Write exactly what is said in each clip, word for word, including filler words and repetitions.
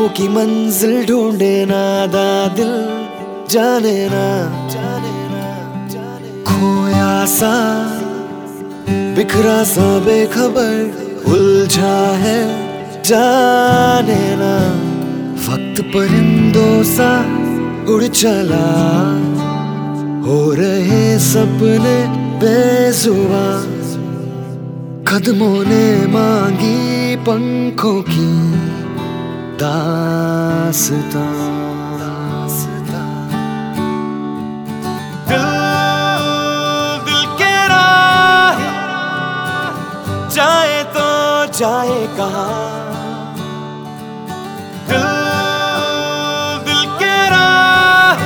की मंजिल ढूंढे नादा दिल, जाने ना जाने ना जाने खोया सा बिखरा सा बेखबर उलझा है, जाने ना वक्त परिंदों सा उड़ चला, हो रहे सपने बेजुबान, कदमों ने मांगी पंखों की दास्तां। दिल दिल के राह जाए तो जाए कहाँ, दिल दिल के राह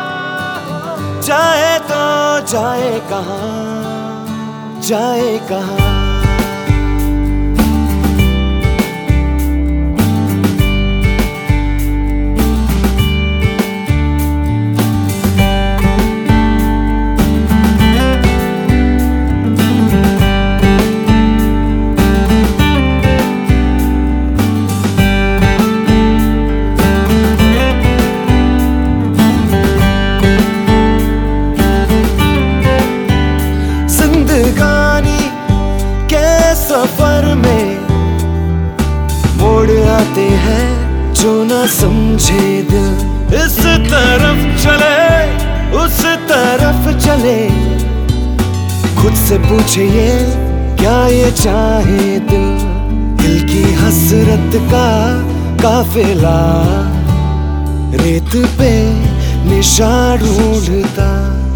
जाए तो जाए कहाँ, जाए कहाँ। सफर में मोड़ आते हैं जो ना समझे दिल, इस तरफ चले उस तरफ चले, खुद से पूछे ये क्या ये चाहे दिल, दिल की हसरत का काफिला रेत पे निशान ढूंढता।